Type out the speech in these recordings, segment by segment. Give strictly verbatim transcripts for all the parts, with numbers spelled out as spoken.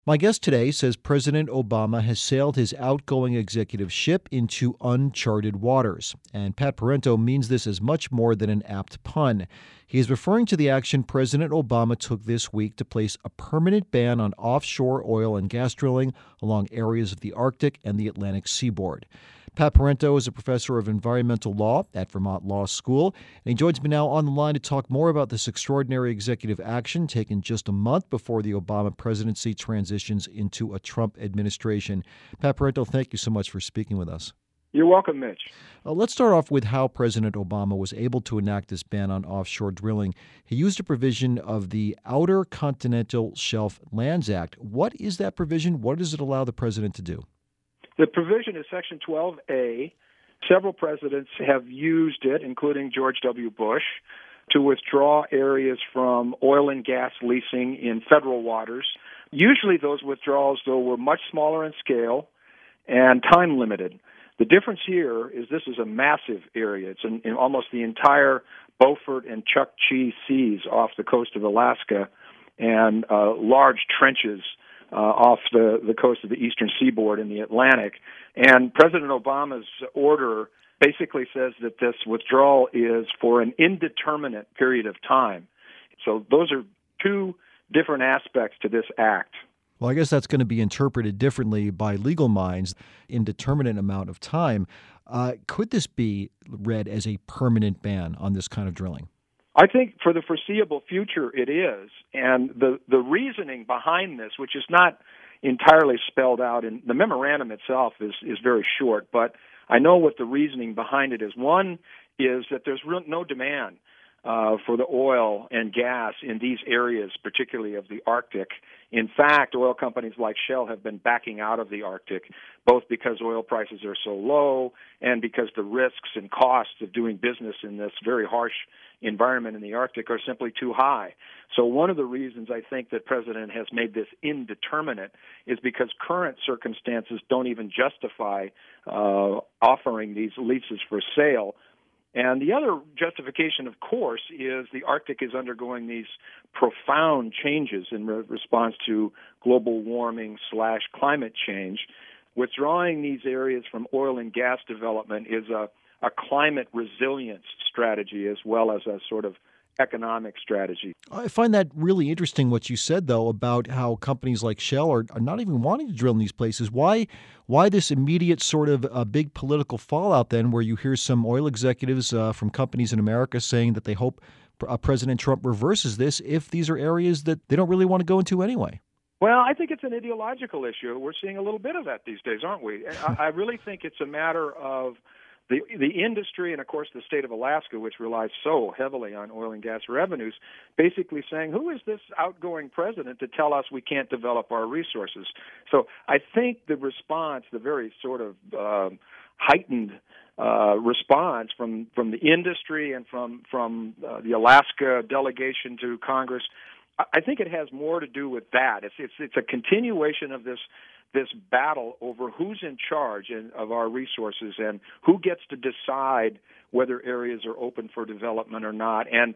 My guest today says President Obama has sailed his outgoing executive ship into uncharted waters. And Pat Parento means this as much more than an apt pun. He is referring to the action President Obama took this week to place a permanent ban on offshore oil and gas drilling along areas of the Arctic and the Atlantic seaboard. Pat Parento is a professor of environmental law at Vermont Law School, and he joins me now on the line to talk more about this extraordinary executive action taken just a month before the Obama presidency transitions into a Trump administration. Pat Parento, thank you so much for speaking with us. You're welcome, Mitch. Uh, let's start off with how President Obama was able to enact this ban on offshore drilling. He used a provision of the Outer Continental Shelf Lands Act. What is that provision? What does it allow the president to do? The provision is Section twelve A. Several presidents have used it, including George W. Bush, to withdraw areas from oil and gas leasing in federal waters. Usually those withdrawals, though, were much smaller in scale and time limited. The difference here is this is a massive area. It's in, in almost the entire Beaufort and Chukchi Seas off the coast of Alaska, and uh, large trenches Uh, off the, the coast of the eastern seaboard in the Atlantic. And President Obama's order basically says that this withdrawal is for an indeterminate period of time. So those are two different aspects to this act. Well, I guess that's going to be interpreted differently by legal minds, indeterminate amount of time. Uh, could this be read as a permanent ban on this kind of drilling? I think for the foreseeable future it is, and the, the reasoning behind this, which is not entirely spelled out in the memorandum itself, is, is very short, but I know what the reasoning behind it is. One is that there's real, no demand uh, for the oil and gas in these areas, particularly of the Arctic. In fact, oil companies like Shell have been backing out of the Arctic, both because oil prices are so low and because the risks and costs of doing business in this very harsh environment in the Arctic are simply too high. So one of the reasons I think that President has made this indeterminate is because current circumstances don't even justify uh, offering these leases for sale. And the other justification, of course, is the Arctic is undergoing these profound changes in re- response to global warming slash climate change. Withdrawing these areas from oil and gas development is a, a climate resilience strategy as well as a sort of economic strategy. I find that really interesting what you said, though, about how companies like Shell are, are not even wanting to drill in these places. Why why this immediate sort of uh, big political fallout then, where you hear some oil executives uh, from companies in America saying that they hope uh, President Trump reverses this if these are areas that they don't really want to go into anyway? Well, I think it's an ideological issue. We're seeing a little bit of that these days, aren't we? I, I really think it's a matter of The, the industry and, of course, the state of Alaska, which relies so heavily on oil and gas revenues, basically saying, who is this outgoing president to tell us we can't develop our resources? So I think the response, the very sort of uh, heightened uh, response from, from the industry and from, from uh, the Alaska delegation to Congress, I think it has more to do with that. It's, it's, it's a continuation of this this battle over who's in charge of our resources and who gets to decide whether areas are open for development or not. And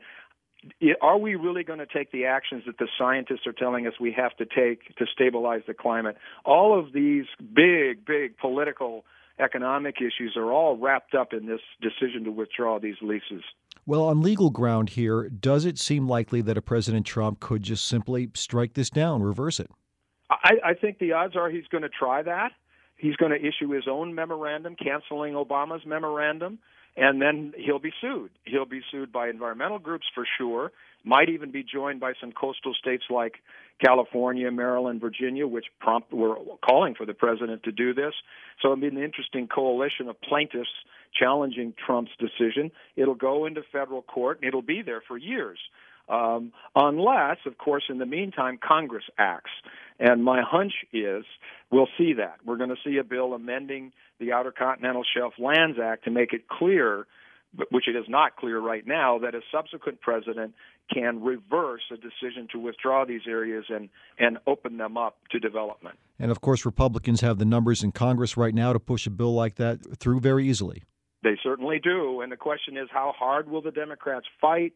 are we really going to take the actions that the scientists are telling us we have to take to stabilize the climate? All of these big, big political, economic issues are all wrapped up in this decision to withdraw these leases. Well, on legal ground here, does it seem likely that a President Trump could just simply strike this down, reverse it? I, I think the odds are he's going to try that. He's going to issue his own memorandum, canceling Obama's memorandum, and then he'll be sued. He'll be sued by environmental groups for sure, might even be joined by some coastal states like California, Maryland, Virginia, which prompt were calling for the president to do this. So it'll be an interesting coalition of plaintiffs challenging Trump's decision. It'll go into federal court, and it'll be there for years. Um, unless, of course, in the meantime, Congress acts. And my hunch is we'll see that. We're going to see a bill amending the Outer Continental Shelf Lands Act to make it clear, which it is not clear right now, that a subsequent president can reverse a decision to withdraw these areas and, and open them up to development. And, of course, Republicans have the numbers in Congress right now to push a bill like that through very easily. They certainly do. And the question is, how hard will the Democrats fight?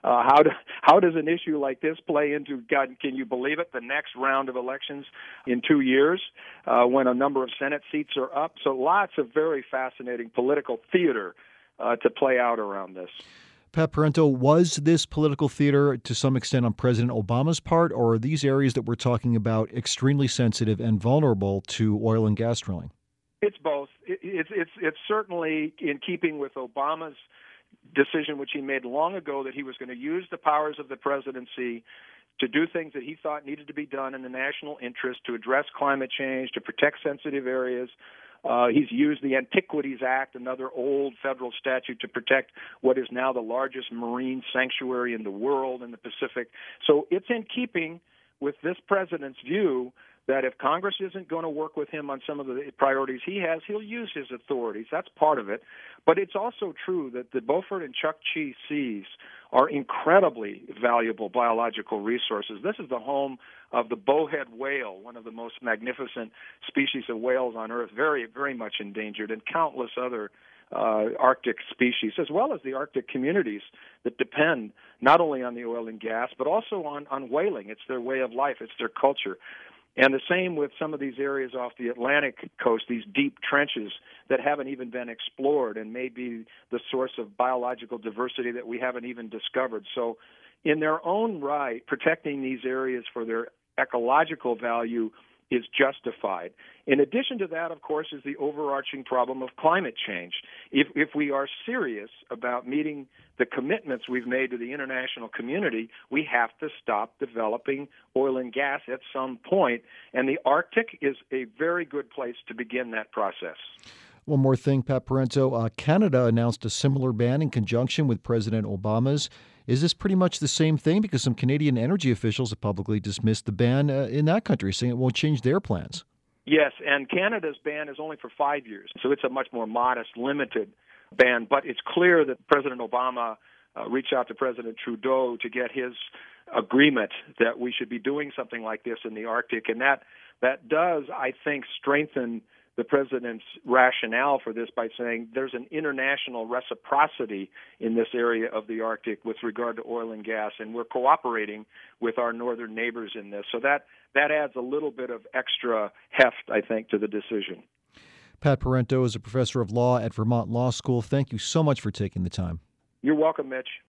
Uh, how do, how does an issue like this play into, God, can you believe it, the next round of elections in two years uh, when a number of Senate seats are up? So lots of very fascinating political theater uh, to play out around this. Pat Parenteau, was this political theater to some extent on President Obama's part, or are these areas that we're talking about extremely sensitive and vulnerable to oil and gas drilling? It's both. It, it's it's it's certainly in keeping with Obama's decision, which he made long ago, that he was going to use the powers of the presidency to do things that he thought needed to be done in the national interest, to address climate change, to protect sensitive areas. Uh, he's used the Antiquities Act, another old federal statute, to protect what is now the largest marine sanctuary in the world in the Pacific. So it's in keeping with this president's view that if Congress isn't going to work with him on some of the priorities he has, he'll use his authorities. That's part of it. But it's also true that the Beaufort and Chukchi Seas are incredibly valuable biological resources. This is the home of the bowhead whale, one of the most magnificent species of whales on Earth, very, very much endangered, and countless other uh, Arctic species, as well as the Arctic communities that depend not only on the oil and gas, but also on, on whaling. It's their way of life. It's their culture. And the same with some of these areas off the Atlantic coast, these deep trenches that haven't even been explored and may be the source of biological diversity that we haven't even discovered. So in their own right, protecting these areas for their ecological value is justified. In addition to that, of course, is the overarching problem of climate change. If, if we are serious about meeting the commitments we've made to the international community, we have to stop developing oil and gas at some point, and the Arctic is a very good place to begin that process. One more thing, Pat Parenteau. Uh, Canada announced a similar ban in conjunction with President Obama's. Is this pretty much the same thing? Because some Canadian energy officials have publicly dismissed the ban uh, in that country, saying it won't change their plans. Yes, and Canada's ban is only for five years, so it's a much more modest, limited ban. But it's clear that President Obama uh, reached out to President Trudeau to get his agreement that we should be doing something like this in the Arctic, and that that does, I think, strengthen the president's rationale for this by saying there's an international reciprocity in this area of the Arctic with regard to oil and gas, and we're cooperating with our northern neighbors in this. So that, that adds a little bit of extra heft, I think, to the decision. Pat Parenteau is a professor of law at Vermont Law School. Thank you so much for taking the time. You're welcome, Mitch.